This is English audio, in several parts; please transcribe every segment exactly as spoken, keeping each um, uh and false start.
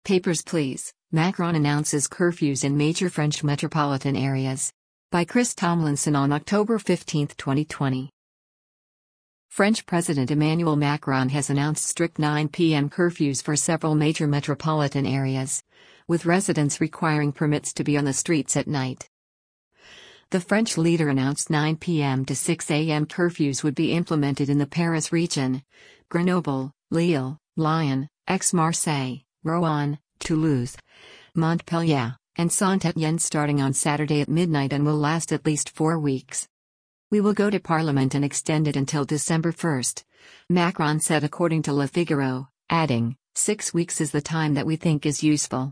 Papers please. Macron announces curfews in major French metropolitan areas. By Chris Tomlinson on October fifteenth, twenty twenty. French President Emmanuel Macron has announced strict nine p m curfews for several major metropolitan areas, with residents requiring permits to be on the streets at night. The French leader announced nine p m to six a m curfews would be implemented in the Paris region, Grenoble, Lille, Lyon, Aix-Marseille, Rouen, Toulouse, Montpellier, and Saint-Étienne starting on Saturday at midnight and will last at least four weeks. We will go to Parliament and extend it until December first, Macron said according to Le Figaro, adding, six weeks is the time that we think is useful.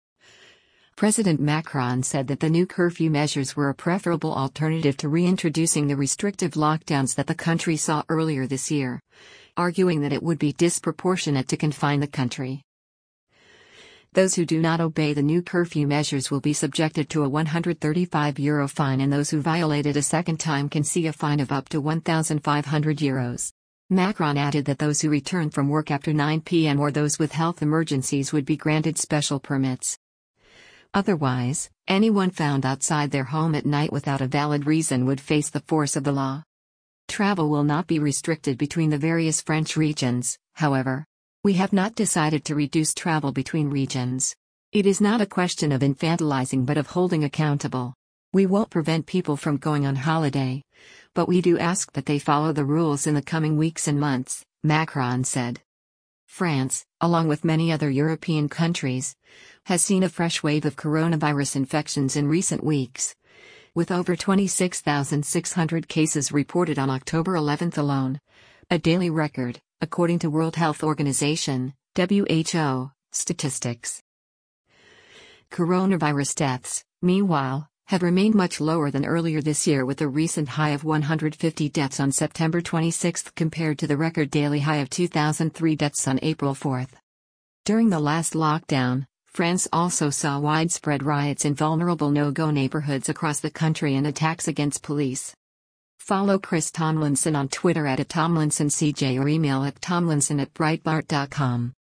President Macron said that the new curfew measures were a preferable alternative to reintroducing the restrictive lockdowns that the country saw earlier this year, arguing that it would be disproportionate to confine the country. Those who do not obey the new curfew measures will be subjected to a one hundred thirty-five euro fine, and those who violate it a second time can see a fine of up to one thousand five hundred euros. Macron added that those who return from work after nine p m or those with health emergencies would be granted special permits. Otherwise, anyone found outside their home at night without a valid reason would face the force of the law. Travel will not be restricted between the various French regions, however. We have not decided to reduce travel between regions. It is not a question of infantilizing but of holding accountable. We won't prevent people from going on holiday, but we do ask that they follow the rules in the coming weeks and months, Macron said. France, along with many other European countries, has seen a fresh wave of coronavirus infections in recent weeks, with over twenty-six thousand six hundred cases reported on October eleventh alone, a daily record, according to World Health Organization, W H O, statistics. Coronavirus deaths, meanwhile, have remained much lower than earlier this year, with a recent high of one hundred fifty deaths on September twenty-sixth compared to the record daily high of two thousand three deaths on April fourth. During the last lockdown, France also saw widespread riots in vulnerable no-go neighborhoods across the country and attacks against police. Follow Chris Tomlinson on Twitter at Tomlinson C J or email at tomlinson at breitbart dot com.